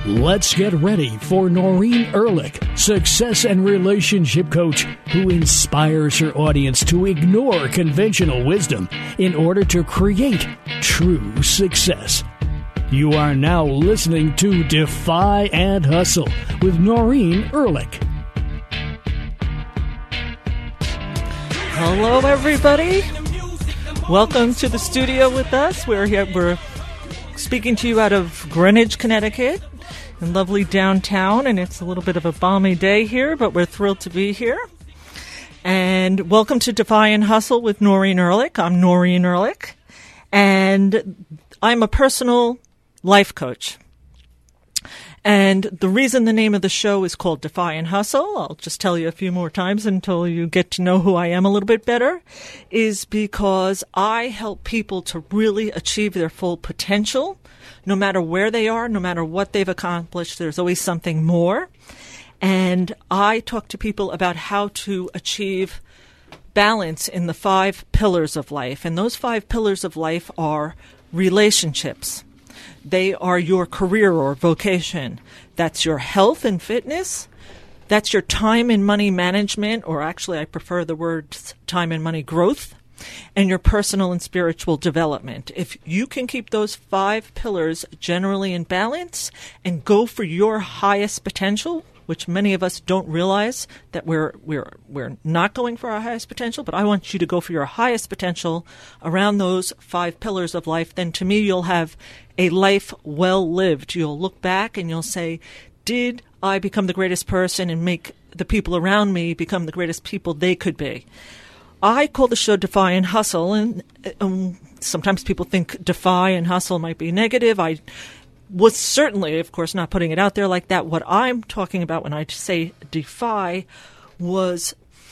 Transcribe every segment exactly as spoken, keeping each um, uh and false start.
Let's get ready for Noreen Ehrlich, success and relationship coach who inspires her audience to ignore conventional wisdom in order to create true success. You are now listening to Defy and Hustle with Noreen Ehrlich. Hello, everybody. Welcome to the studio with us. We're here. We're speaking to you out of Greenwich, Connecticut, in lovely downtown, and it's a little bit of a balmy day here, but we're thrilled to be here. And welcome to Defy and Hustle with Noreen Ehrlich. I'm Noreen Ehrlich, and I'm a personal life coach. And the reason the name of the show is called Defy and Hustle, I'll just tell you a few more times until you get to know who I am a little bit better, is because I help people to really achieve their full potential. No matter where they are, no matter what they've accomplished, there's always something more. And I talk to people about how to achieve balance in the five pillars of life. And those five pillars of life are relationships. They are your career or vocation. That's your health and fitness. That's your time and money management, or actually I prefer the words time and money growth, and your personal and spiritual development. If you can keep those five pillars generally in balance and go for your highest potential, which many of us don't realize that we're we're we're not going for our highest potential, but I want you to go for your highest potential around those five pillars of life, then to me you'll have a life well lived. You'll look back and you'll say, did I become the greatest person and make the people around me become the greatest people they could be? I call the show Defy and Hustle, and um, sometimes people think defy and hustle might be negative. I was certainly, of course, not putting it out there like that. What I'm talking about when I say defy was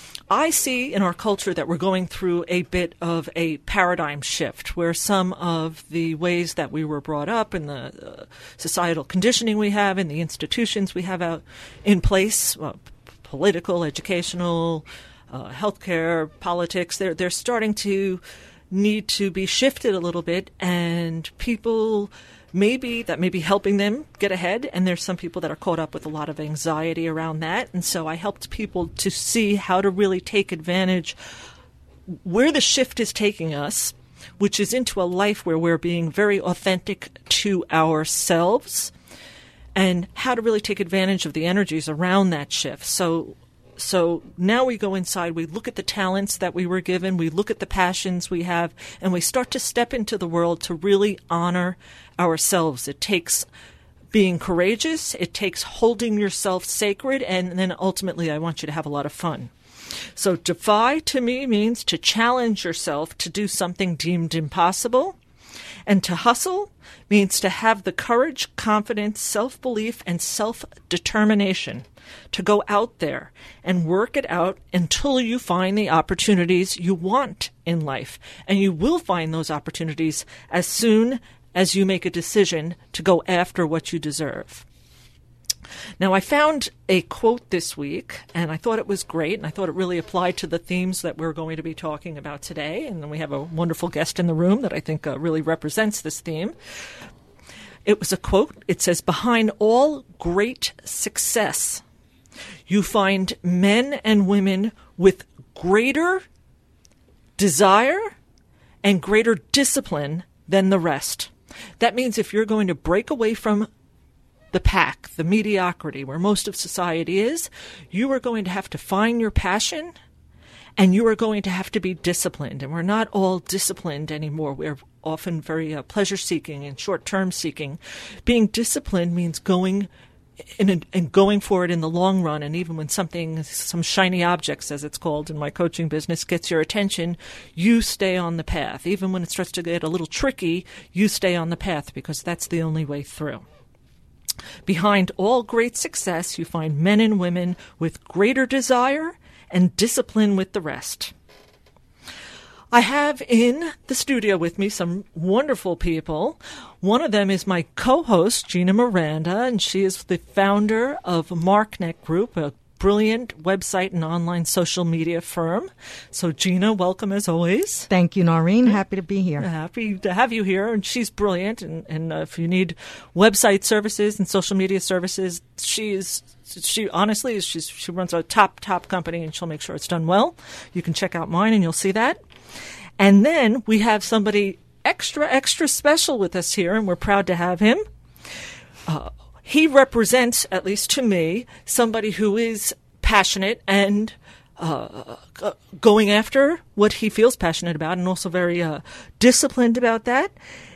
I see in our culture that we're going through a bit of a paradigm shift where some of the ways that we were brought up and the uh, societal conditioning we have and the institutions we have out in place, uh, political, educational, Uh, healthcare, politics, they're, they're starting to need to be shifted a little bit, and people maybe that may be helping them get ahead, and there's some people that are caught up with a lot of anxiety around that. And so I helped people to see how to really take advantage where the shift is taking us, which is into a life where we're being very authentic to ourselves, and how to really take advantage of the energies around that shift. So So now we go inside, we look at the talents that we were given, we look at the passions we have, and we start to step into the world to really honor ourselves. It takes being courageous, it takes holding yourself sacred, and then ultimately I want you to have a lot of fun. So defy to me means to challenge yourself to do something deemed impossible. And to hustle means to have the courage, confidence, self-belief, and self-determination to go out there and work it out until you find the opportunities you want in life. And you will find those opportunities as soon as you make a decision to go after what you deserve. Now, I found a quote this week, and I thought it was great, and I thought it really applied to the themes that we're going to be talking about today. And then we have a wonderful guest in the room that I think uh, really represents this theme. It was a quote. It says, "Behind all great success, you find men and women with greater desire and greater discipline than the rest." That means if you're going to break away from the pack, the mediocrity where most of society is, you are going to have to find your passion, and you are going to have to be disciplined. And we're not all disciplined anymore. We're often very uh, pleasure-seeking and short-term seeking. Being disciplined means going in a, and going for it in the long run. And even when something, some shiny objects, as it's called in my coaching business, gets your attention, you stay on the path. Even when it starts to get a little tricky, you stay on the path, because that's the only way through. Behind all great success, you find men and women with greater desire and discipline with the rest. I have in the studio with me some wonderful people. One of them is my co-host, Gina Miranda, and she is the founder of Marknet Group, a brilliant website and online social media firm. So, Gina, welcome as always. Thank you, Noreen. Happy to be here. Happy to have you here. And she's brilliant. And, and uh, if you need website services and social media services, she is, she honestly, is she's, she runs a top, top company, and she'll make sure it's done well. You can check out mine and you'll see that. And then we have somebody extra, extra special with us here, and we're proud to have him. Uh, he represents, at least to me, somebody who is passionate and uh, going after what he feels passionate about, and also very uh, disciplined about that.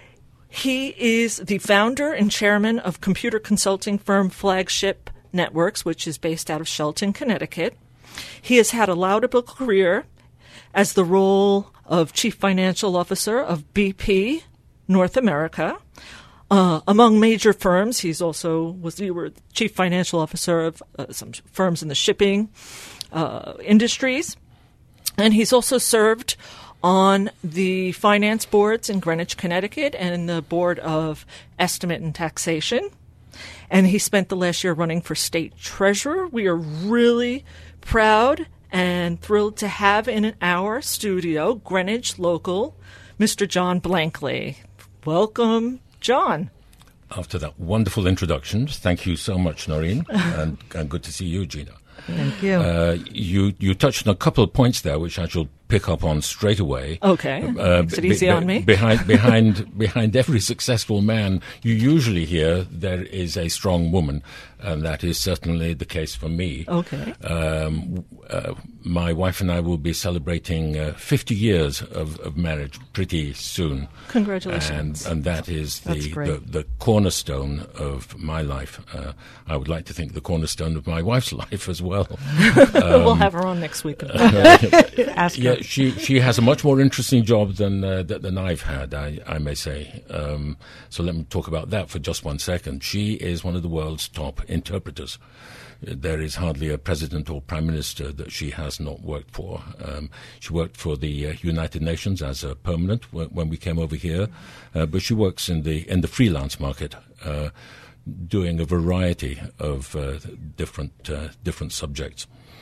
He is the founder and chairman of computer consulting firm Flagship Networks, which is based out of Shelton, Connecticut. He has had a laudable career as the role of Chief Financial Officer of B P North America. Uh, among major firms, he's also was you were Chief Financial Officer of uh, some firms in the shipping uh, industries. And he's also served on the finance boards in Greenwich, Connecticut, and the Board of Estimate and Taxation. And he spent the last year running for state treasurer. We are really proud and thrilled to have in our studio, Greenwich local, Mister John Blankley. Welcome, John. After that wonderful introduction, thank you so much, Noreen, and, and good to see you, Gina. Thank you. Uh, you you touched on a couple of points there, which I shall pick up on straight away. Okay, uh, makes it easy be, on me. Behind behind behind every successful man, you usually hear there is a strong woman, and that is certainly the case for me. Okay. Um, uh, my wife and I will be celebrating uh, fifty years of, of marriage pretty soon. Congratulations. And, and that is the, the, the cornerstone of my life. Uh, I would like to think the cornerstone of my wife's life as well. Um, we'll have her on next week. Uh, Ask her. yeah, she she has a much more interesting job than uh, than I've had, I, I may say. Um, so let me talk about that for just one second. She is one of the world's top interpreters. There is hardly a president or prime minister that she has not worked for. Um, she worked for the uh, United Nations as a permanent w- when we came over here, uh, but she works in the in the freelance market, uh, doing a variety of uh, different uh, different subjects.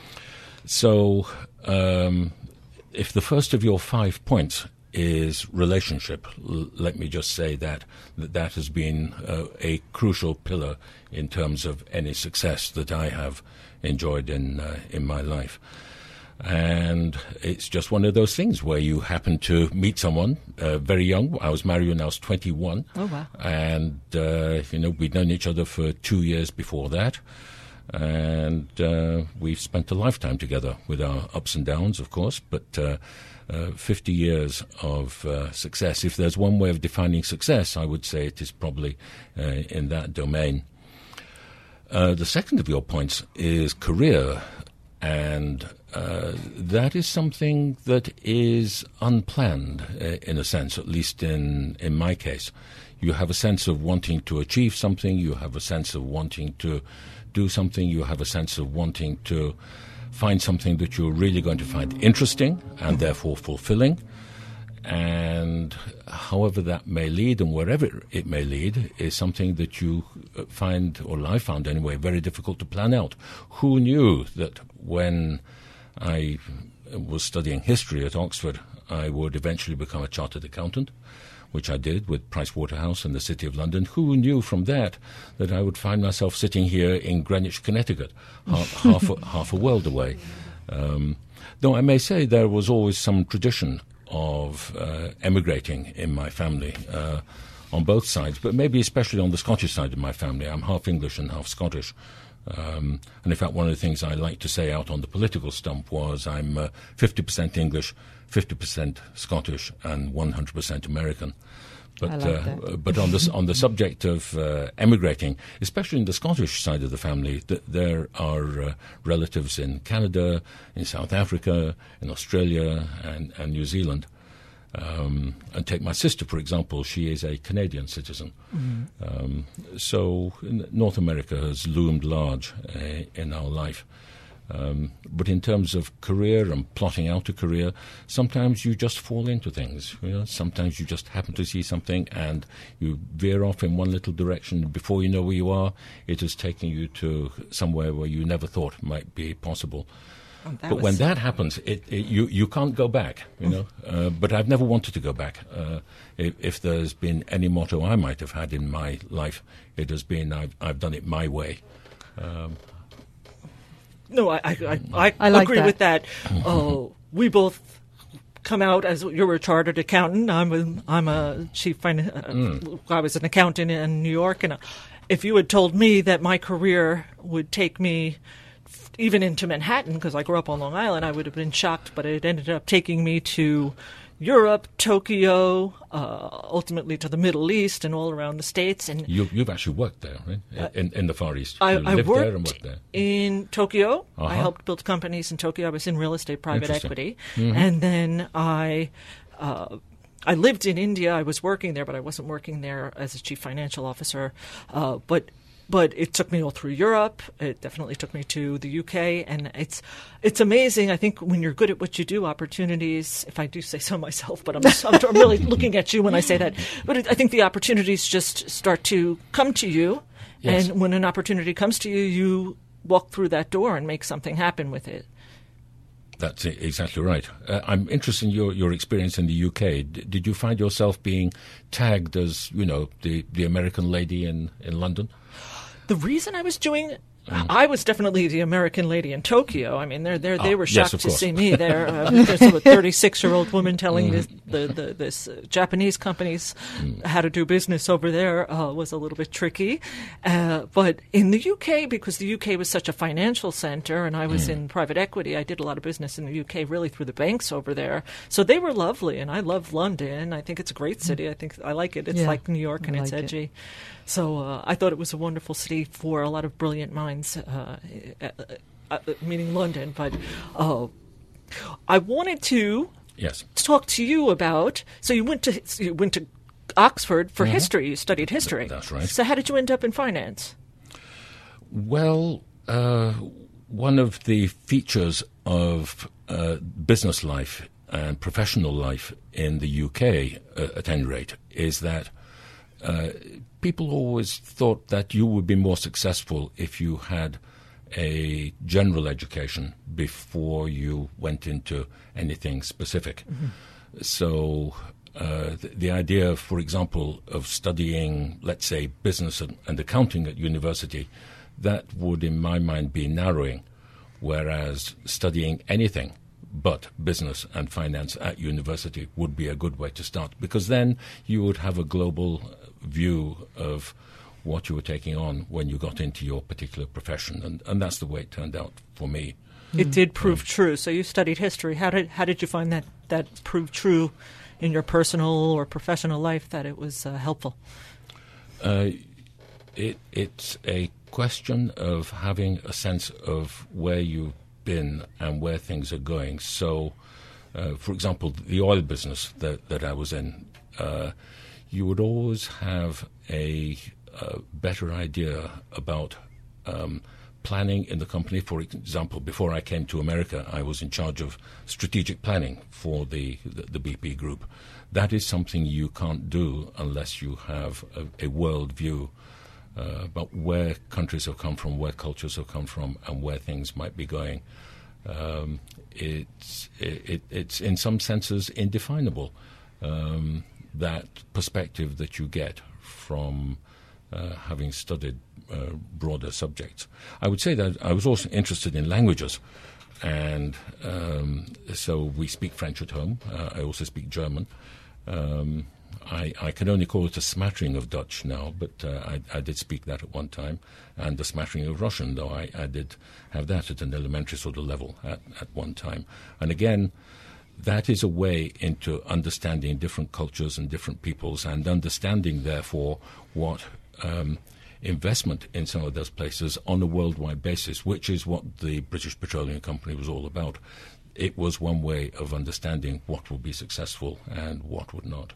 So, um, if the first of your five points is relationship, L- let me just say that that, that has been uh, a crucial pillar in terms of any success that I have enjoyed in uh, in my life. And it's just one of those things where you happen to meet someone uh, very young. I was married when I was twenty-one. Oh, wow. And, uh, you know, we'd known each other for two years before that. And uh, we've spent a lifetime together with our ups and downs, of course, but uh, uh, fifty years of uh, success. If there's one way of defining success, I would say it is probably uh, in that domain. Uh, the second of your points is career, and uh, that is something that is unplanned, uh, in a sense, at least in, in my case. You have a sense of wanting to achieve something, you have a sense of wanting to do something, you have a sense of wanting to find something that you're really going to find interesting and therefore fulfilling. And however that may lead and wherever it may lead is something that you find, or I found anyway, very difficult to plan out. Who knew that when I was studying history at Oxford, I would eventually become a chartered accountant, which I did with Price Waterhouse in the City of London. Who knew from that that I would find myself sitting here in Greenwich, Connecticut, half, half, a, half a world away? Um, though I may say there was always some tradition of uh, emigrating in my family uh, on both sides, but maybe especially on the Scottish side of my family. I'm half English and half Scottish. Um, and in fact, one of the things I like to say out on the political stump was I'm uh, fifty percent English, fifty percent Scottish, and one hundred percent American. But I like uh, that. but on the on the subject of uh, emigrating, especially in the Scottish side of the family, th- there are uh, relatives in Canada, in South Africa, in Australia, and, and New Zealand. Um, and take my sister, for example, she is a Canadian citizen. Mm-hmm. Um, so North America has loomed large uh, in our life. Um, but in terms of career and plotting out a career, sometimes you just fall into things. You know, sometimes you just happen to see something and you veer off in one little direction. Before you know where you are, it is taking you to somewhere where you never thought might be possible. Oh, but when that happens, it, it, you you can't go back. You know. uh, but I've never wanted to go back. Uh, if, if there's been any motto I might have had in my life, it has been I've I've done it my way. Um, No, I I, I, I, I like agree that. with that. Oh, we both come out as you're a chartered accountant. I'm a, I'm a chief fin- uh, Mm. I was an accountant in New York, and uh, if you had told me that my career would take me f- even into Manhattan, because I grew up on Long Island, I would have been shocked. But it ended up taking me to Europe, Tokyo, uh, ultimately to the Middle East and all around the States. And you, you've actually worked there, right? In, in the Far East. I, you I lived worked there and worked there. in Tokyo. Uh-huh. I helped build companies in Tokyo. I was in real estate, private Interesting. equity, Mhm. and then I. Uh, I lived in India. I was working there, but I wasn't working there as a chief financial officer. Uh, but but it took me all through Europe. It definitely took me to the U K, and it's it's amazing. I think when you're good at what you do, opportunities. If I do say so myself, but I'm I'm, I'm really looking at you when I say that. But it, I think the opportunities just start to come to you, Yes. and when an opportunity comes to you, you walk through that door and make something happen with it. That's e- exactly right. Uh, I'm interested in your, your experience in the U K. D- did you find yourself being tagged as, you know, the, the American lady in, in London? The reason I was doing, I was definitely the American lady in Tokyo. I mean, they're, they're, they Oh, were yes, shocked of to course. see me there. Uh, there's a thirty-six-year-old woman telling this, the, the, this uh, Japanese companies how to do business over there uh, was a little bit tricky. Uh, but in the U K, because the U K was such a financial center, and I was in private equity, I did a lot of business in the U K really through the banks over there. So they were lovely, and I love London. I think it's a great city. I think I like it. It's Yeah, like New York, and I it's like it. edgy. So uh, I thought it was a wonderful city for a lot of brilliant minds, uh, uh, uh, meaning London. But uh, I wanted to Yes. talk to you about. So you went to you went to Oxford for history. You studied history. that's right. So how did you end up in finance? Well, uh, one of the features of uh, business life and professional life in the U K, uh, at any rate, is that uh, people always thought that you would be more successful if you had a general education before you went into anything specific. So uh, the, the idea, for example, of studying, let's say, business and, and accounting at university, that would, in my mind, be narrowing, whereas studying anything but business and finance at university would be a good way to start, because then you would have a global view of what you were taking on when you got into your particular profession, and, and that's the way it turned out for me. It did prove true. So you studied history. How did how did you find that that proved true in your personal or professional life, that it was uh, helpful? Uh, it, it's a question of having a sense of where you've been and where things are going. So, uh, for example, the oil business that, that I was in, uh, you would always have a, a better idea about um, planning in the company. For example, before I came to America, I was in charge of strategic planning for the, the, the B P group. That is something you can't do unless you have a, a world view uh, about where countries have come from, where cultures have come from, and where things might be going. Um, it's, it, it's in some senses indefinable, um, that perspective that you get from uh, having studied uh, broader subjects. I would say that I was also interested in languages, and um, so we speak French at home. Uh, I also speak German. Um, I, I can only call it a smattering of Dutch now, but uh, I, I did speak that at one time, and a smattering of Russian, though I, I did have that at an elementary sort of level at, at one time. And again, that is a way into understanding different cultures and different peoples, and understanding, therefore, what um, investment in some of those places on a worldwide basis, which is what the British Petroleum Company was all about. It was one way of understanding what would be successful and what would not.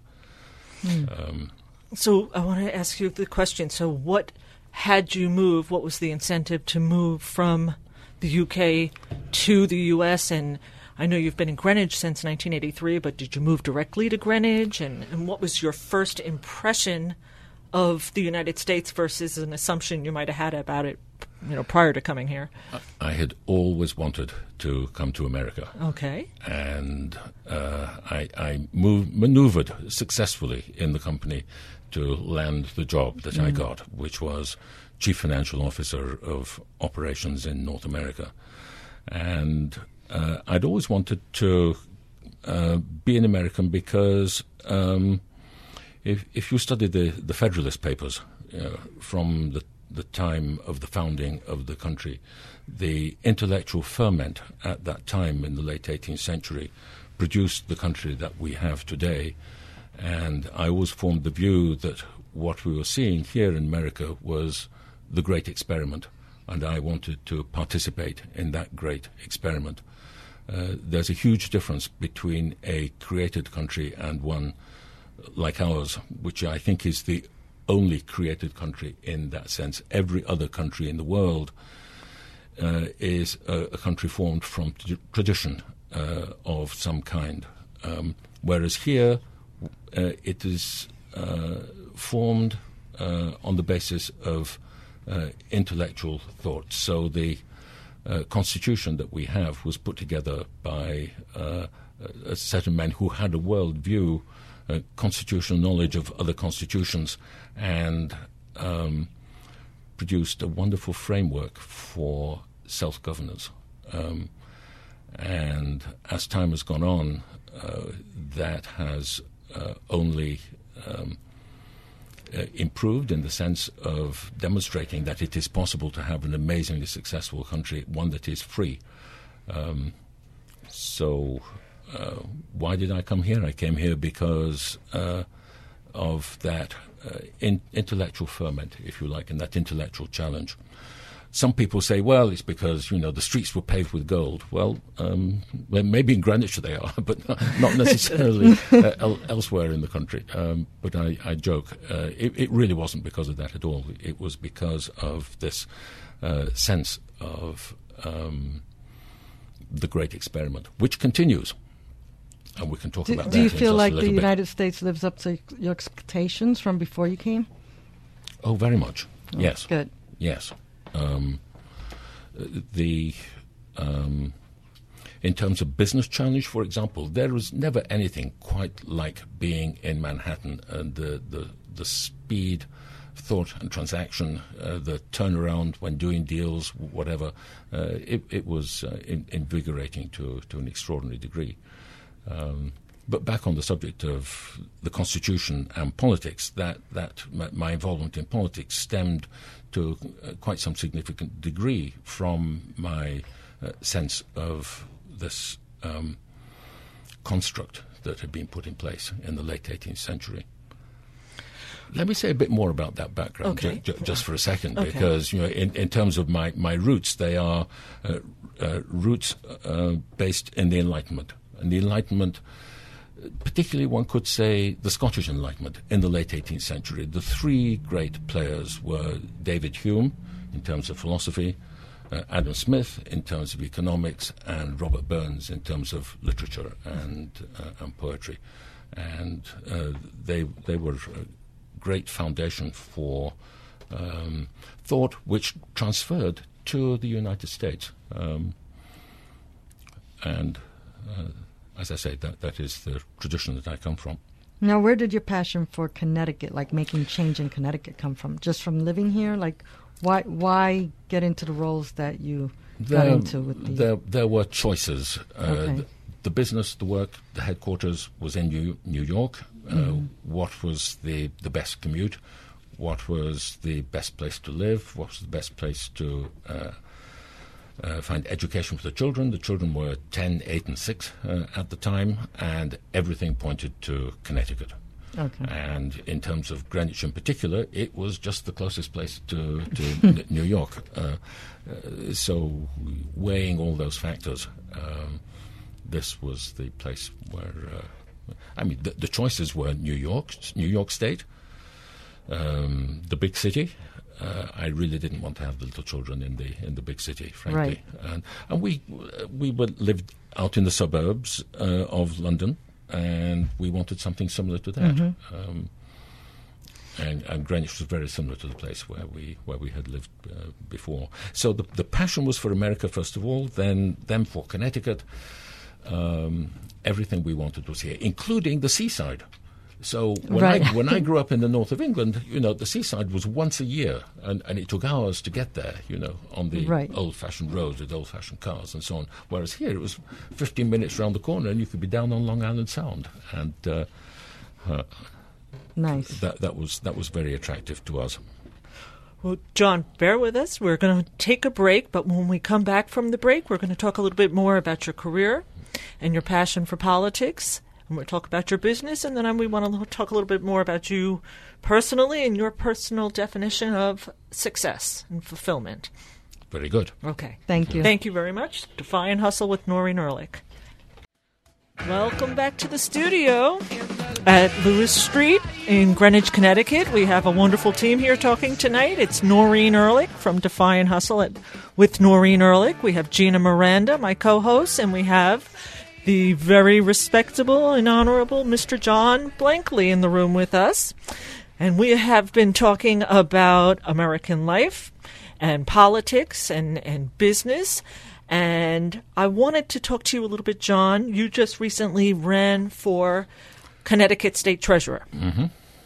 Mm. Um, so I want to ask you the question. So what had you move? What was the incentive to move from the U K to the U S, and I know you've been in Greenwich since nineteen eighty-three, but did you move directly to Greenwich? And, and what was your first impression of the United States versus an assumption you might have had about it, you know, prior to coming here? I had always wanted to come to America. Okay. And uh, I, I moved, maneuvered successfully in the company to land the job that mm. I got, which was Chief Financial Officer of Operations in North America. And uh, I'd always wanted to uh, be an American because um, if, if you study the, the Federalist Papers uh, from the, the time of the founding of the country, the intellectual ferment at that time in the late eighteenth century produced the country that we have today. And I always formed the view that what we were seeing here in America was the great experiment, and I wanted to participate in that great experiment. Uh, there's a huge difference between a created country and one like ours, which I think is the only created country in that sense. Every other country in the world uh, is a, a country formed from t- tradition uh, of some kind, um, whereas here uh, it is uh, formed uh, on the basis of uh, intellectual thought. So the uh, constitution that we have was put together by uh, a set of men who had a world view, uh, constitutional knowledge of other constitutions, and um, produced a wonderful framework for self-governance. Um, and as time has gone on, uh, that has uh, only um, uh, improved in the sense of demonstrating that it is possible to have an amazingly successful country, one that is free. Um, so uh, why did I come here? I came here because uh, of that uh, in, intellectual ferment, if you like, and that intellectual challenge. Some people say, well, it's because, you know, the streets were paved with gold. Well, um, well maybe in Greenwich they are, but not necessarily uh, el- elsewhere in the country. Um, but I, I joke. Uh, it, it really wasn't because of that at all. It was because of this uh, sense of um, the great experiment, which continues. And we can talk do, about do that. Do you in feel just like a the little bit. United States lives up to your expectations from before you came? Oh, very much. Oh, yes. Good. Yes. Um, the um, in terms of business challenge, for example, there was never anything quite like being in Manhattan, and the the, the speed, thought and transaction, uh, the turnaround when doing deals, whatever. Uh, it, it was uh, in, invigorating to to an extraordinary degree. Um, But back on the subject of the Constitution and politics, that, that my, my involvement in politics stemmed to uh, quite some significant degree from my uh, sense of this um, construct that had been put in place in the late eighteenth century. Let me say a bit more about that background, okay. ju- ju- just for a second, okay. because you know, in, in terms of my, my roots, they are uh, uh, roots uh, based in the Enlightenment. And the Enlightenment, particularly one could say the Scottish Enlightenment in the late eighteenth century. The three great players were David Hume in terms of philosophy, uh, Adam Smith in terms of economics, and Robert Burns in terms of literature and, uh, and poetry. And uh, they, they were a great foundation for um, thought which transferred to the United States. Um, and... Uh, As I say, that, that is the tradition that I come from. Now, where did your passion for Connecticut, like making change in Connecticut, come from? Just from living here? Like, why why get into the roles that you There, got into with the... there, there were choices. Uh, Okay. the, the business, the work, the headquarters was in New, New York. Uh, Mm-hmm. What was the, the best commute? What was the best place to live? What was the best place to... Uh, Uh, find education for the children. The children were ten, eight, and six uh, at the time, and everything pointed to Connecticut. Okay. And in terms of Greenwich in particular, it was just the closest place to, to n- New York. Uh, uh, so weighing all those factors, um, this was the place where, uh, I mean, the, the choices were New York, New York State, um, the big city, uh, I really didn't want to have the little children in the in the big city, frankly. Right. And, and we we were lived out in the suburbs uh, of London, and we wanted something similar to that. Mm-hmm. Um, and, and Greenwich was very similar to the place where we where we had lived uh, before. So the the passion was for America first of all, then then for Connecticut. Um, everything we wanted was here, including the seaside. So when Right. I when I grew up in the north of England, you know, the seaside was once a year, and, and it took hours to get there, you know, on the Right. old-fashioned roads with old-fashioned cars and so on. Whereas here it was fifteen minutes round the corner, and you could be down on Long Island Sound, and uh, uh, Nice. that that was that was very attractive to us. Well, John, bear with us. We're going to take a break, but when we come back from the break, we're going to talk a little bit more about your career and your passion for politics. And we'll talk about your business, and then we want to talk a little bit more about you personally and your personal definition of success and fulfillment. Very good. Okay. Thank you. Thank you very much. Defy and Hustle with Noreen Ehrlich. Welcome back to the studio at Lewis Street in Greenwich, Connecticut. We have a wonderful team here talking tonight. It's Noreen Ehrlich from Defy and Hustle at, with Noreen Ehrlich. We have Gina Miranda, my co-host, and we have the very respectable and honorable Mister John Blankley in the room with us. And we have been talking about American life and politics and, and business. And I wanted to talk to you a little bit, John. You just recently ran for Connecticut State Treasurer. Mm-hmm.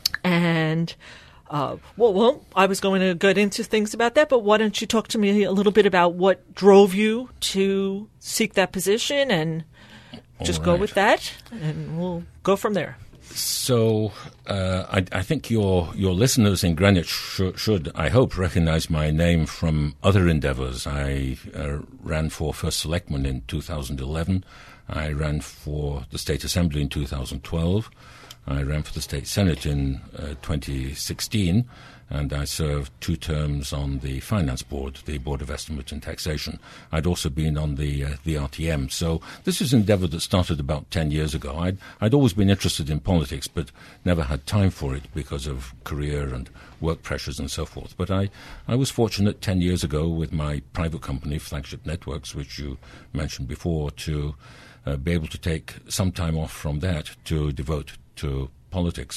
And, uh, well, well, I was going to get into things about that, but why don't you talk to me a little bit about what drove you to seek that position, and just All go right. with that, and we'll go from there. So uh, I, I think your your listeners in Greenwich sh- should, I hope, recognize my name from other endeavors. I uh, ran for First Selectman in two thousand eleven. I ran for the State Assembly in two thousand twelve. I ran for the State Senate in uh, twenty sixteen, and I served two terms on the Finance Board, the Board of Estimate and Taxation. I'd also been on the uh, the R T M. So this is an endeavor that started about ten years ago. I'd, I'd always been interested in politics, but never had time for it because of career and work pressures and so forth. But I, I was fortunate ten years ago with my private company, Flagship Networks, which you mentioned before, to uh, be able to take some time off from that to devote to politics.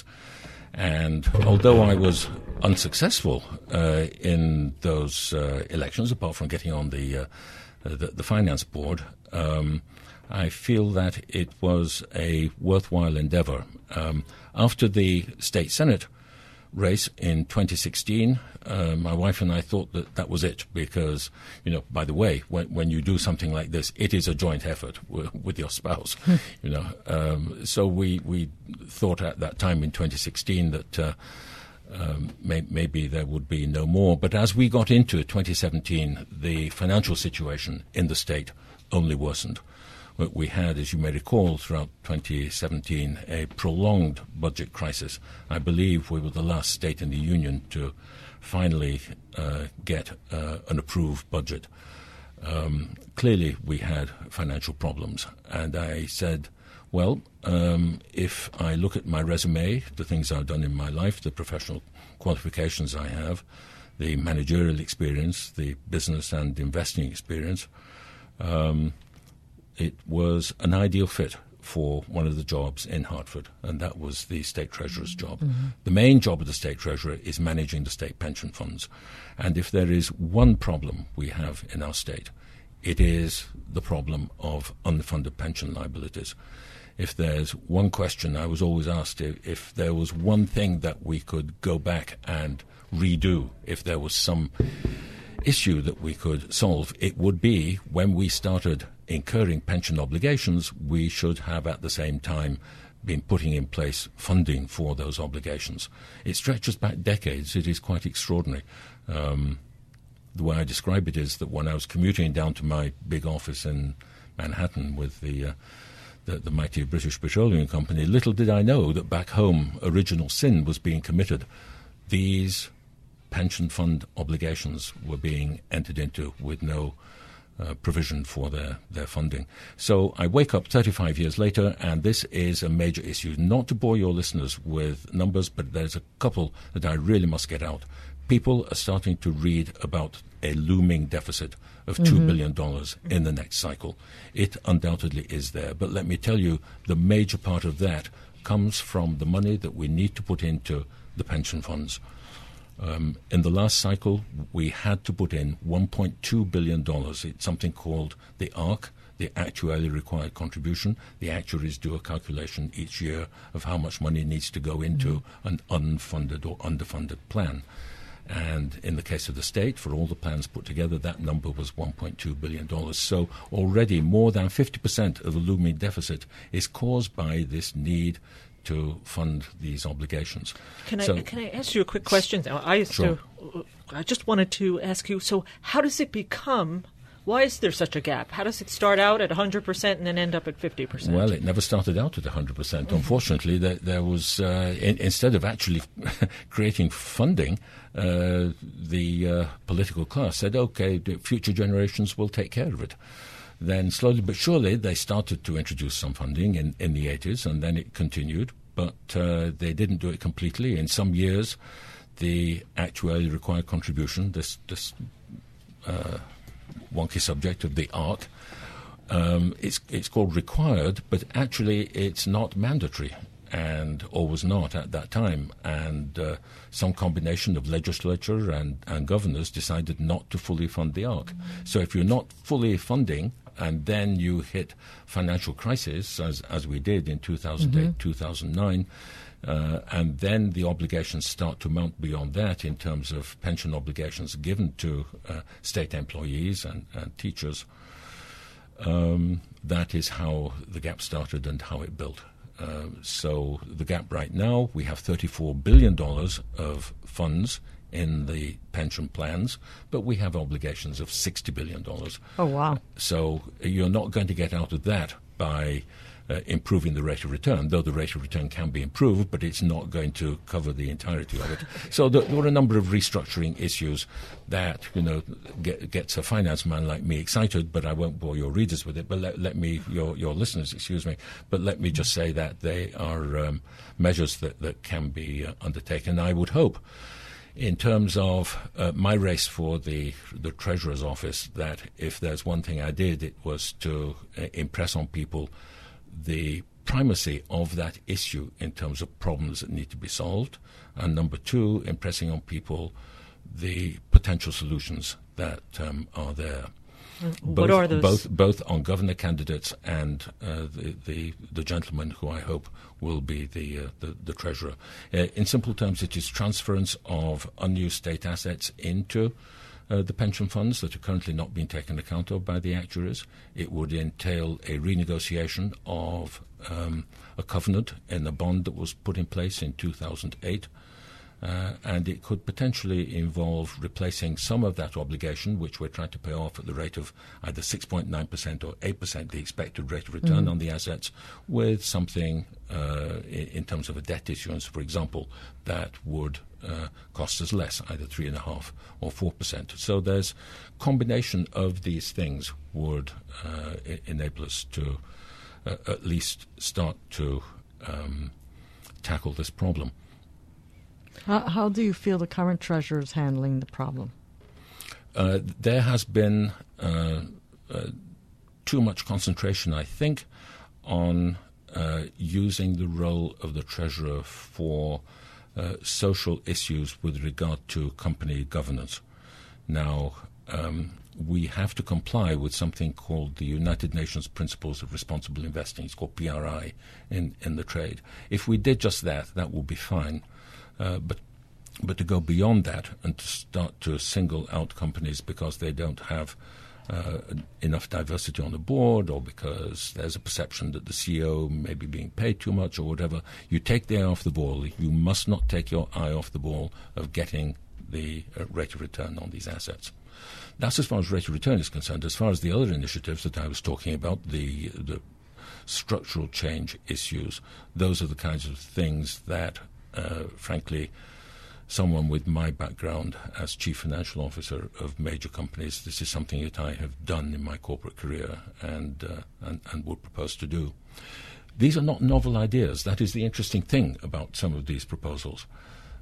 And although I was unsuccessful uh, in those uh, elections, apart from getting on the uh, the, the finance board, um, I feel that it was a worthwhile endeavor. Um, after the state senate race in twenty sixteen, uh, my wife and I thought that that was it, because, you know, by the way, when, when you do something like this, it is a joint effort w- with your spouse, you know. Um, so we, we thought at that time in twenty sixteen that uh, um, may, maybe there would be no more. But as we got into twenty seventeen, the financial situation in the state only worsened. We had, as you may recall, throughout twenty seventeen, a prolonged budget crisis. I believe we were the last state in the Union to finally uh, get uh, an approved budget. Um, clearly, we had financial problems. And I said, well, um, if I look at my resume, the things I've done in my life, the professional qualifications I have, the managerial experience, the business and investing experience, um, it was an ideal fit for one of the jobs in Hartford, and that was the state treasurer's job. Mm-hmm. The main job of the state treasurer is managing the state pension funds. And if there is one problem we have in our state, it is the problem of unfunded pension liabilities. If there's one question I was always asked, if, if there was one thing that we could go back and redo, if there was some issue that we could solve, it would be when we started incurring pension obligations, we should have at the same time been putting in place funding for those obligations. It stretches back decades. It is quite extraordinary. Um, the way I describe it is that when I was commuting down to my big office in Manhattan with the uh, the, the mighty British Petroleum Company, little did I know that back home original sin was being committed. These pension fund obligations were being entered into with no uh, provision for their, their funding. So I wake up thirty-five years later, and this is a major issue. Not to bore your listeners with numbers, but there's a couple that I really must get out. people are starting to read about a looming deficit of two mm-hmm. billion dollars in the next cycle. It undoubtedly is there. But let me tell you, the major part of that comes from the money that we need to put into the pension funds. Um, in the last cycle, we had to put in one point two billion dollars. It's something called the A R C, the actuarially required contribution. The actuaries do a calculation each year of how much money needs to go into mm-hmm. an unfunded or underfunded plan. And in the case of the state, for all the plans put together, that number was one point two billion dollars. So already more than fifty percent of the looming deficit is caused by this need to fund these obligations. Can so, I can I ask you a quick question? I used sure. to, I just wanted to ask you, so how does it become, why is there such a gap? How does it start out at one hundred percent and then end up at fifty percent? Well, it never started out at one hundred percent. Mm-hmm. Unfortunately, there, there was, uh, in, instead of actually creating funding, uh, the uh, political class said, okay, the future generations will take care of it. Then slowly but surely they started to introduce some funding in, in the eighties, and then it continued, but uh, they didn't do it completely. In some years, the actually required contribution, this, this uh, wonky subject of the A R C, um, it's, it's called required, but actually it's not mandatory, and or was not at that time. And uh, some combination of legislature and, and governors decided not to fully fund the A R C. Mm-hmm. So if you're not fully funding, and then you hit financial crisis, as as we did in two thousand eight, mm-hmm. two thousand nine, uh, and then the obligations start to mount beyond that in terms of pension obligations given to uh, state employees and, and teachers. Um, that is how the gap started and how it built. Uh, so the gap right now, we have thirty-four billion dollars of funds in the pension plans, but we have obligations of sixty billion dollars. Oh, wow. So you're not going to get out of that by uh, improving the rate of return, though the rate of return can be improved, but it's not going to cover the entirety of it. So there, there were a number of restructuring issues that, you know, get, gets a finance man like me excited, but I won't bore your readers with it, but let, let me, your, your listeners, excuse me, but let me just say that they are um, measures that, that can be uh, undertaken. I would hope, in terms of uh, my race for the the Treasurer's office, that if there's one thing I did, it was to uh, impress on people the primacy of that issue in terms of problems that need to be solved, and number two, impressing on people the potential solutions that um, are there. What both, are those? Both, both on governor candidates and uh, the, the the gentleman who I hope will be the uh, the, the treasurer. Uh, in simple terms, it is transference of unused state assets into uh, the pension funds that are currently not being taken account of by the actuaries. It would entail a renegotiation of um, a covenant in a bond that was put in place in two thousand eight. Uh, and it could potentially involve replacing some of that obligation, which we're trying to pay off at the rate of either six point nine percent or eight percent, the expected rate of return mm-hmm. on the assets, with something uh, in, in terms of a debt issuance, for example, that would uh, cost us less, either three point five percent or four percent. So there's combination of these things would uh, I- enable us to uh, at least start to um, tackle this problem. How, how do you feel the current treasurer is handling the problem? Uh, there has been uh, uh, too much concentration, I think, on uh, using the role of the treasurer for uh, social issues with regard to company governance. Now, um, we have to comply with something called the United Nations Principles of Responsible Investing. It's called P R I in, in the trade. If we did just that, that would be fine. Uh, but but to go beyond that and to start to single out companies because they don't have uh, enough diversity on the board, or because there's a perception that the C E O may be being paid too much or whatever, you take the eye off the ball. You must not take your eye off the ball of getting the uh, rate of return on these assets. That's as far as rate of return is concerned. As far as the other initiatives that I was talking about, the the structural change issues, those are the kinds of things that Uh, frankly, someone with my background as chief financial officer of major companies, this is something that I have done in my corporate career and, uh, and, and would propose to do. These are not novel ideas. That is the interesting thing about some of these proposals.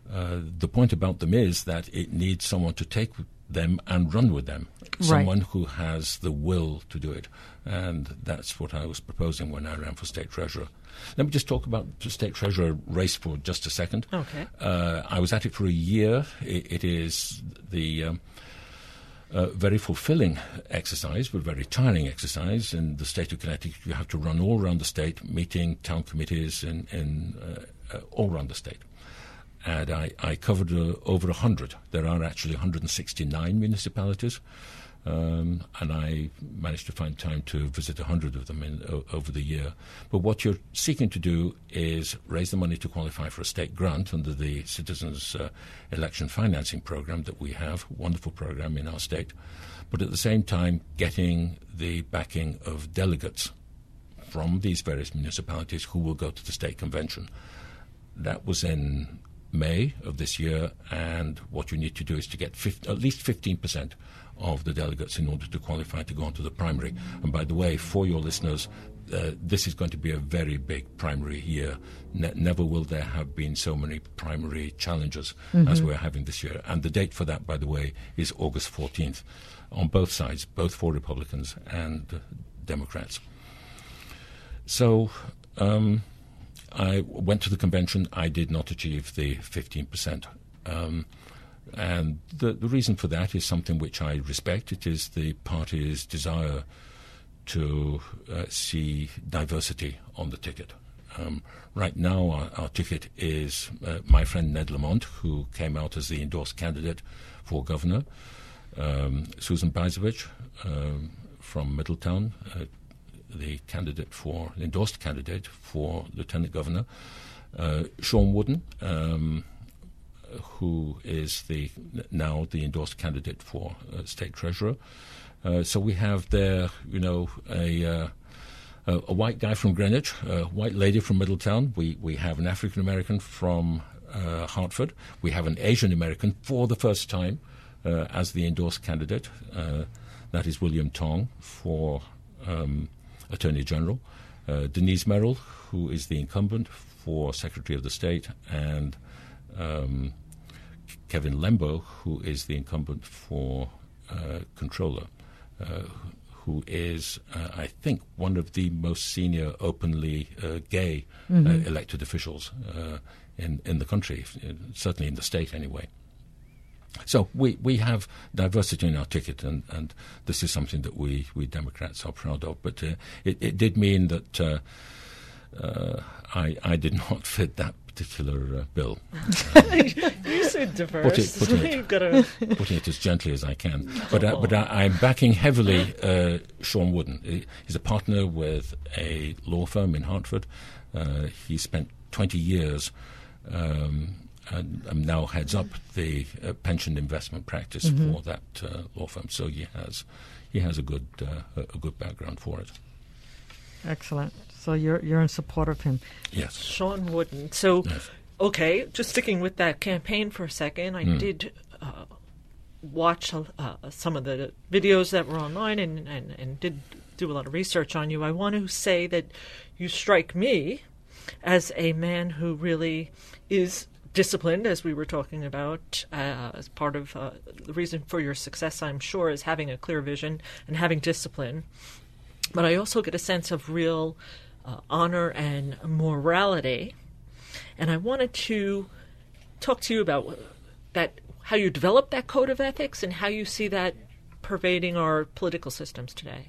uh, the point about them is that it needs someone to take them and run with them, Right. someone who has the will to do it. And that's what I was proposing when I ran for state treasurer. Let me just talk about the state treasurer race for just a second. Okay. Uh, I was at it for a year. It, it is the um, uh, very fulfilling exercise, but very tiring exercise. In the state of Connecticut, you have to run all around the state, meeting town committees in, in uh, uh, all around the state. And I, I covered uh, over one hundred. There are actually one hundred sixty-nine municipalities. Um, and I managed to find time to visit one hundred of them in, o- over the year. But what you're seeking to do is raise the money to qualify for a state grant under the Citizens uh, Election Financing Program that we have, wonderful program in our state, but at the same time getting the backing of delegates from these various municipalities who will go to the state convention. That was in May of this year, and what you need to do is to get fifty, at least fifteen percent of the delegates in order to qualify to go on to the primary. And by the way, for your listeners, uh, this is going to be a very big primary year. Ne- never will there have been so many primary challenges mm-hmm. as we're having this year. And the date for that, by the way, is August fourteenth on both sides, both for Republicans and uh, Democrats. So um, I went to the convention. I did not achieve the fifteen percent. Um, And the, the reason for that is something which I respect. It is the party's desire to uh, see diversity on the ticket. Um, right now, our, our ticket is uh, my friend Ned Lamont, who came out as the endorsed candidate for governor, um, Susan Bajzowicz um, from Middletown, uh, the candidate for, the endorsed candidate for lieutenant governor, uh, Sean Wooden, um, who is the now the endorsed candidate for uh, state treasurer. Uh, so we have there, you know, a, uh, a a white guy from Greenwich, a white lady from Middletown. We we have an African American from uh, Hartford. We have an Asian American for the first time uh, as the endorsed candidate. Uh, that is William Tong for um, Attorney General. Uh, Denise Merrill, who is the incumbent for Secretary of the State, and um, Kevin Lembo, who is the incumbent for uh, Controller, uh, who is, uh, I think, one of the most senior openly uh, gay mm-hmm. uh, elected officials uh, in, in the country, certainly in the state anyway. So we, we have diversity in our ticket, and, and this is something that we, we Democrats are proud of. But uh, it, it did mean that uh, uh, I, I did not fit that particular uh, bill. Uh, you said diverse. Put it, putting, it, gotta... putting it as gently as I can. But, uh, but I, I'm backing heavily uh, Sean Wooden. He's a partner with a law firm in Hartford. Uh, he spent twenty years um, and um, now heads up the uh, pension investment practice mm-hmm. for that uh, law firm. So he has he has a good uh, a good background for it. Excellent. So you're you're in support of him. Yes. Sean Wooden. So, yes. Okay, just sticking with that campaign for a second, I mm. did uh, watch uh, some of the videos that were online and, and, and did do a lot of research on you. I want to say that you strike me as a man who really is disciplined, as we were talking about, uh, as part of uh, the reason for your success, I'm sure, is having a clear vision and having discipline. But I also get a sense of real uh, honor and morality. And I wanted to talk to you about that, how you developed that code of ethics and how you see that pervading our political systems today.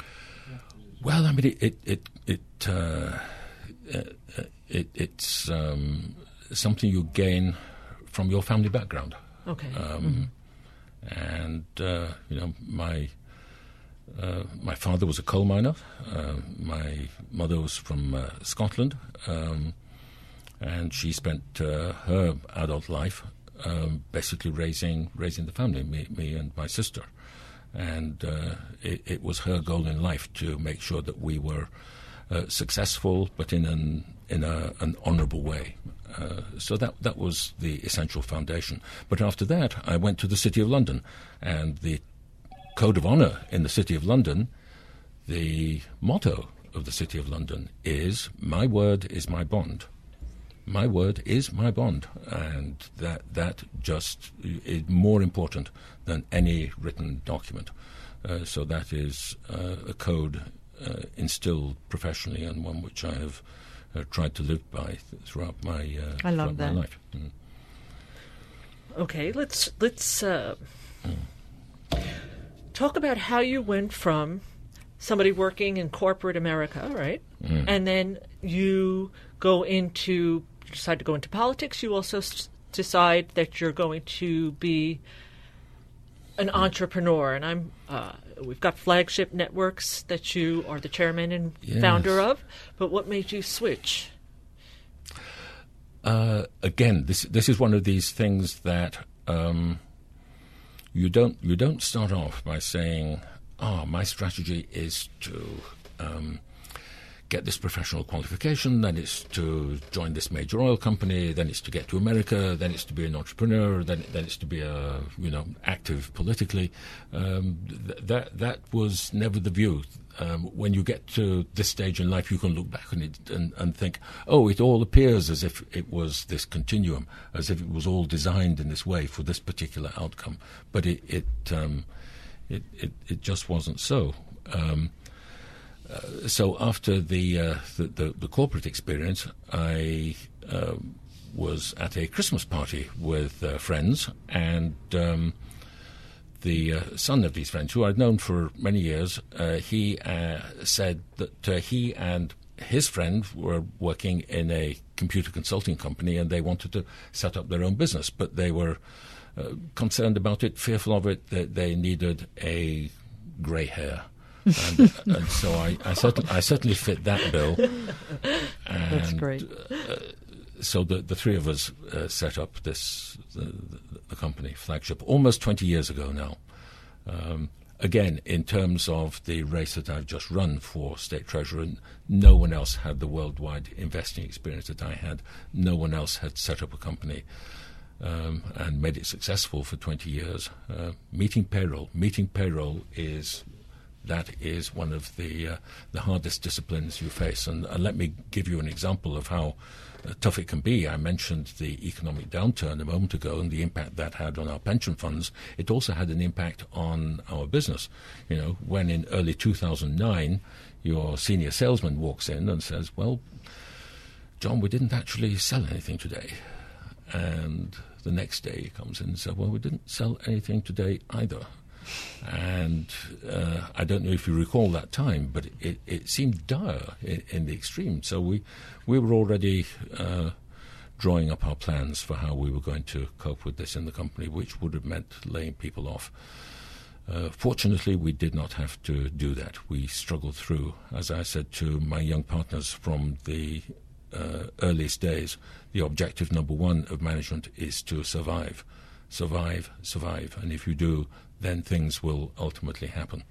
Well, I mean, it it it, it uh, uh, it, it's um, something you gain from your family background. Okay. Um, mm-hmm. And uh, you know, my uh, my father was a coal miner. Uh, my mother was from uh, Scotland, um, and she spent uh, her adult life um, basically raising raising the family, me, me and my sister. And uh, it, it was her goal in life to make sure that we were uh, successful, but in an in a, an honourable way. Uh, so that that was the essential foundation. But after that, I went to the City of London, and the Code of Honour in the City of London, the motto of the City of London is "My word is my bond." my word is my bond, and that that just is more important than any written document. Uh, so that is uh, a code uh, instilled professionally, and one which I have uh, tried to live by th- throughout my uh, I love throughout that. my life. Mm. Okay, let's let's uh, talk about how you went from somebody working in corporate America, right? Mm. And then you go into, decide to go into politics. You also s- decide that you're going to be an entrepreneur. And I'm, uh, we've got Flagship Networks that you are the chairman and Yes. founder of. But what made you switch? Uh, again, this this is one of these things that um, you don't you don't start off by saying, "Ah, my strategy is to um, get this professional qualification, then it's to join this major oil company, then it's to get to America, then it's to be an entrepreneur, then then it's to be a you know active politically." Um, th- that that was never the view. Um, when you get to this stage in life, you can look back on it and, and think, oh, it all appears as if it was this continuum, as if it was all designed in this way for this particular outcome. But it it um, it, it, it just wasn't so. Um, uh, so after the, uh, the, the the corporate experience, I uh, was at a Christmas party with uh, friends, and Um, the uh, son of these friends, who I'd known for many years, uh, he uh, said that uh, he and his friend were working in a computer consulting company, and they wanted to set up their own business, but they were uh, concerned about it, fearful of it, that they needed a grey hair. and, and so I, I, certain, I certainly fit that bill. And, That's great. Uh, so the, the three of us uh, set up this the, the, the company, Flagship, almost twenty years ago now. Um, again, in terms of the race that I've just run for State Treasurer, no one else had the worldwide investing experience that I had. No one else had set up a company um, and made it successful for twenty years. Uh, meeting payroll. Meeting payroll is... That is one of the uh, the hardest disciplines you face. And, and let me give you an example of how uh, tough it can be. I mentioned the economic downturn a moment ago and the impact that had on our pension funds. It also had an impact on our business. You know, when in early two thousand nine, your senior salesman walks in and says, well, John, we didn't actually sell anything today. And the next day he comes in and says, well, we didn't sell anything today either. And uh, I don't know if you recall that time, but it, it seemed dire in, in the extreme. So we, we were already uh, drawing up our plans for how we were going to cope with this in the company, which would have meant laying people off. Uh, fortunately, we did not have to do that. We struggled through. As I said to my young partners from the uh, earliest days, the objective number one of management is to survive. Survive, survive. And if you do, then things will ultimately happen.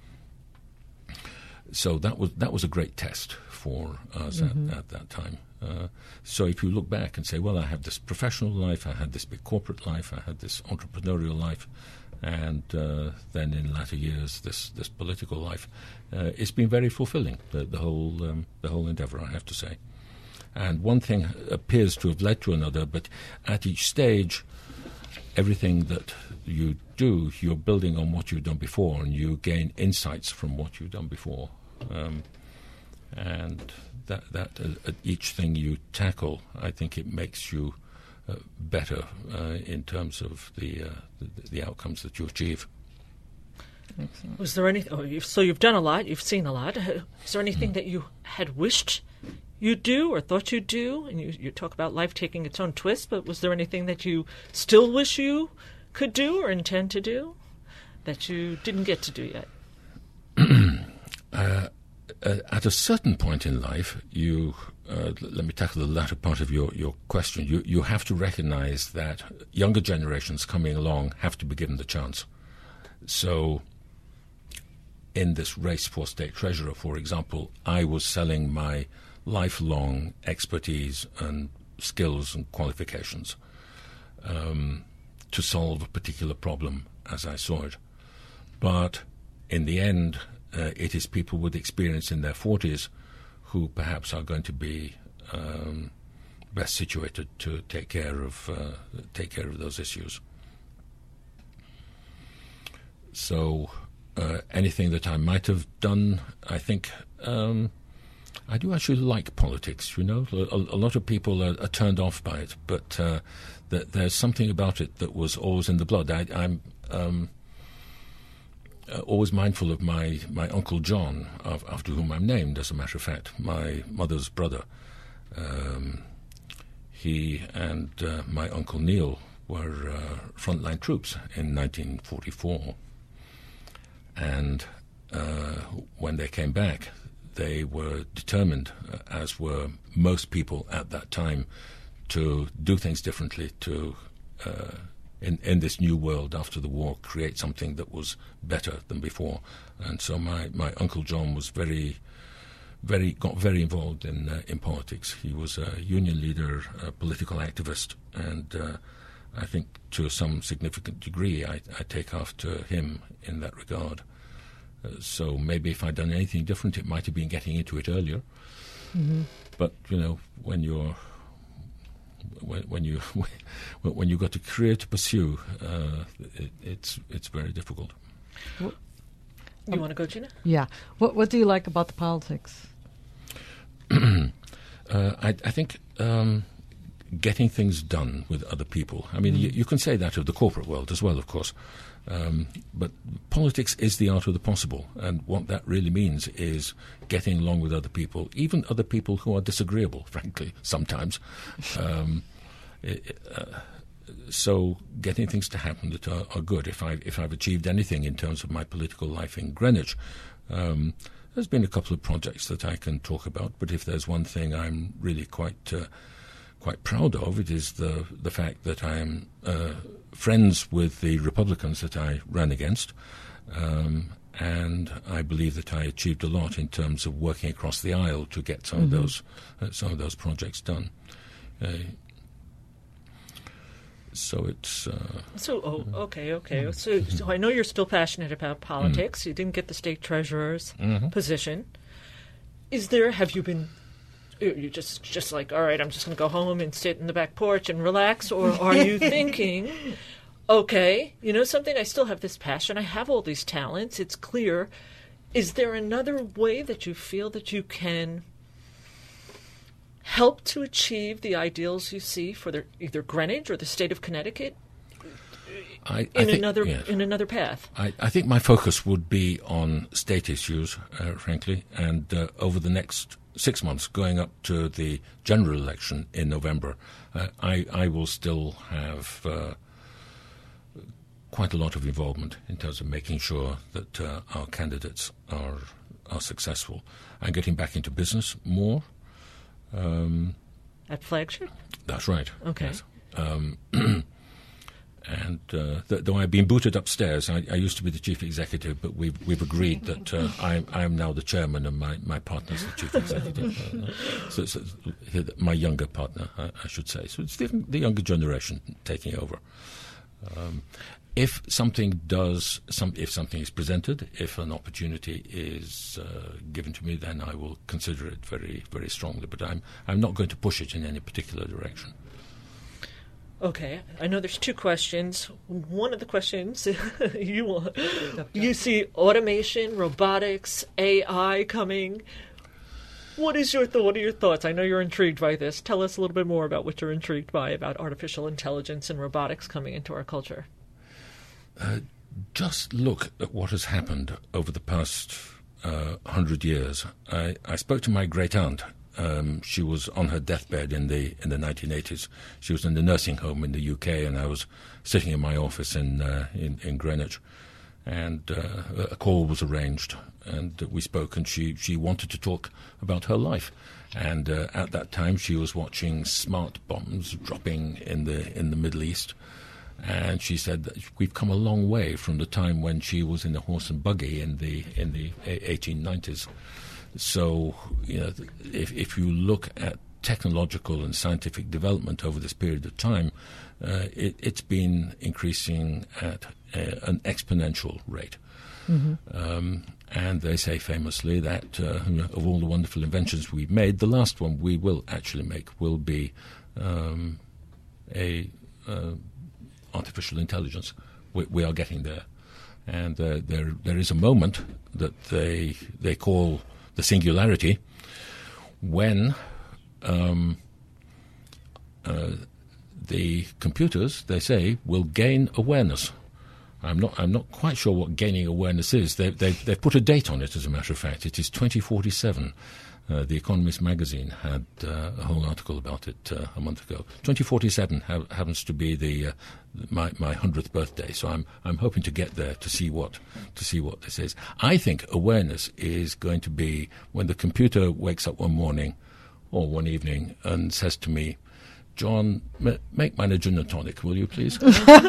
So that was that was a great test for us mm-hmm. at, at that time. Uh, so if you look back and say, well, I have this professional life, I had this big corporate life, I had this entrepreneurial life, and uh, then in latter years this this political life, uh, it's been very fulfilling, the, the whole um, the whole endeavour, I have to say. And one thing appears to have led to another, but at each stage, everything that you do, you're building on what you've done before, and you gain insights from what you've done before. Um, and that, that uh, at each thing you tackle, I think it makes you uh, better uh, in terms of the, uh, the the outcomes that you achieve. Excellent. Was there anything? Oh, you've, so you've done a lot. You've seen a lot. Is there anything mm. that you had wished you'd do or thought you'd do? And you, you talk about life taking its own twist, but was there anything that you still wish you could do or intend to do that you didn't get to do yet? uh, uh, at a certain point in life, you uh, let me tackle the latter part of your, your question. You you have to recognize that younger generations coming along have to be given the chance. So in this race for State Treasurer, for example, I was selling my lifelong expertise and skills and qualifications um, to solve a particular problem as I saw it. But in the end, uh, it is people with experience in their forties who perhaps are going to be um, best situated to take care of uh, take care of those issues. So uh, anything that I might have done, I think um, I do actually like politics. You know, a, a lot of people are, are turned off by it, but uh, th- there's something about it that was always in the blood. I, I'm um, uh, always mindful of my, my Uncle John, of, after whom I'm named, as a matter of fact, my mother's brother. Um, he and uh, my Uncle Neil were uh, frontline troops in nineteen forty-four. And uh, when they came back, they were determined, uh, as were most people at that time, to do things differently, to, uh, in, in this new world after the war, create something that was better than before. And so my, my Uncle John was very, very got very involved in uh, in politics. He was a union leader, a political activist, and uh, I think to some significant degree I, I take after him in that regard. Uh, so maybe if I'd done anything different, it might have been getting into it earlier. Mm-hmm. But you know, when you're when, when you when you've got a career to pursue, uh, it, it's it's very difficult. Well, you um, want to go, Gina? Yeah. What What do you like about the politics? uh, I, I think um, getting things done with other people. I mean, mm. you, you can say that of the corporate world as well, of course. Um, but politics is the art of the possible, and what that really means is getting along with other people, even other people who are disagreeable, frankly, sometimes. Um, it, uh, so getting things to happen that are, are good. If, I, if I've achieved anything in terms of my political life in Greenwich, um, there's been a couple of projects that I can talk about, but if there's one thing I'm really quite uh, quite proud of, it is the, the fact that I am uh, friends with the Republicans that I ran against, um, and I believe that I achieved a lot in terms of working across the aisle to get some mm-hmm. of those uh, some of those projects done. Uh, so it's uh, so oh, okay, okay. Mm-hmm. So, so I know you're still passionate about politics. Mm-hmm. You didn't get the state treasurer's mm-hmm. position. Is there? Have you been? You just just like, all right, I'm just going to go home and sit in the back porch and relax? Or are you thinking, okay, you know something, I still have this passion, I have all these talents, it's clear. Is there another way that you feel that you can help to achieve the ideals you see for the, either Greenwich or the state of Connecticut I, in I think, another yes. in another path? I, I think my focus would be on state issues, uh, frankly, and uh, over the next six months, going up to the general election in November, uh, I, I will still have uh, quite a lot of involvement in terms of making sure that uh, our candidates are are successful. I'm getting back into business more. Um, At Flagship? That's right. Okay. Yes. Um, And uh, th- though I've been booted upstairs, I, I used to be the chief executive, but we've we've agreed that uh, I I am now the chairman and my, my partner's the chief executive. Uh, so, so my younger partner, I, I should say. So it's the, the younger generation taking over. Um, if something does, some if something is presented, if an opportunity is uh, given to me, then I will consider it very very strongly. But I'm I'm not going to push it in any particular direction. Okay, I know there's two questions. One of the questions you will, you see automation, robotics, A I coming. What is your th- what are your thoughts? I know you're intrigued by this. Tell us a little bit more about what you're intrigued by about artificial intelligence and robotics coming into our culture. Uh, just look at what has happened over the past uh, hundred years. I, I spoke to my great aunt. Um, she was on her deathbed in the in the nineteen eighties. She was in the nursing home in the U K, and I was sitting in my office in uh, in, in Greenwich, and uh, a call was arranged, and we spoke. And she, she wanted to talk about her life, and uh, at that time she was watching smart bombs dropping in the in the Middle East, and she said that we've come a long way from the time when she was in the horse and buggy in the in the eighteen nineties. So, you know, if, if you look at technological and scientific development over this period of time, uh, it, it's been increasing at a, an exponential rate. Mm-hmm. Um, and they say famously that uh, of all the wonderful inventions we've made, the last one we will actually make will be um, a uh, artificial intelligence. We, we are getting there, and uh, there there is a moment that they they call the singularity, when um, uh, the computers, they say, will gain awareness. I'm not. I'm not quite sure what gaining awareness is. They, they, they've put a date on it. As a matter of fact, it is twenty forty-seven. Uh, the Economist magazine had uh, a whole article about it uh, a month ago. twenty forty-seven ha- happens to be the uh, my my hundredth birthday, so I'm I'm hoping to get there to see what to see what this is. I think awareness is going to be when the computer wakes up one morning or one evening and says to me, "John, ma- make mine a gin and tonic, will you, please?"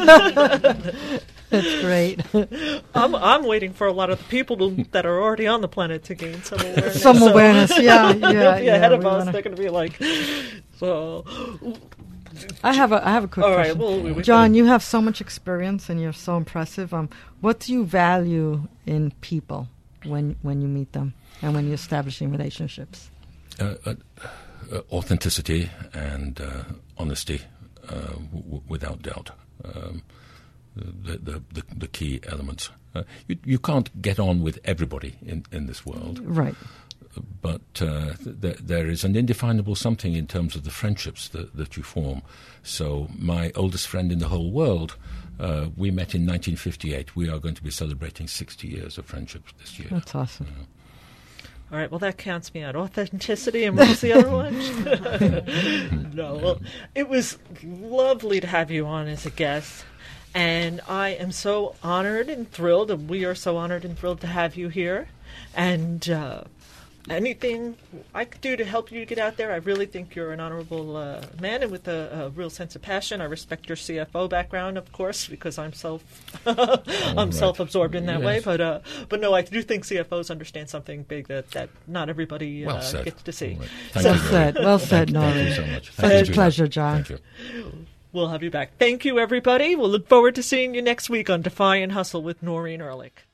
That's great. I'm I'm waiting for a lot of the people to, that are already on the planet to gain some awareness. Some so awareness, yeah, they'll yeah. be yeah, ahead of we us. wanna- They're going to be like, so. I have a I have a quick All right, question. well, we, we John, you have so much experience and you're so impressive. Um, what do you value in people when when you meet them and when you're establishing relationships? Uh, uh, uh, authenticity and uh, honesty, uh, w- w- without doubt, um, the, the, the, the key elements. Uh, you, you can't get on with everybody in, in this world, Right. but uh, th- there is an indefinable something in terms of the friendships that, that you form. So my oldest friend in the whole world, uh, we met in nineteen fifty-eight. We are going to be celebrating sixty years of friendship this year. That's awesome. Uh, All right, well, that counts me out. Authenticity, and what was the other one? No, well, it was lovely to have you on as a guest, and I am so honored and thrilled, and we are so honored and thrilled to have you here. And uh, anything I could do to help you get out there, I really think you're an honorable uh, man and with a, a real sense of passion. I respect your C F O background, of course, because I'm self I'm right. self-absorbed in that way. Yes. But uh, but no, I do think C F Os understand something big that, that not everybody Well uh, said. gets to see. All right. Thank Well you very said. much. Well said, Thank, thank you Noreen. so much. Such Thank a you, Julia. pleasure, John. Thank you. We'll have you back. Thank you, everybody. We'll look forward to seeing you next week on Defy and Hustle with Noreen Ehrlich.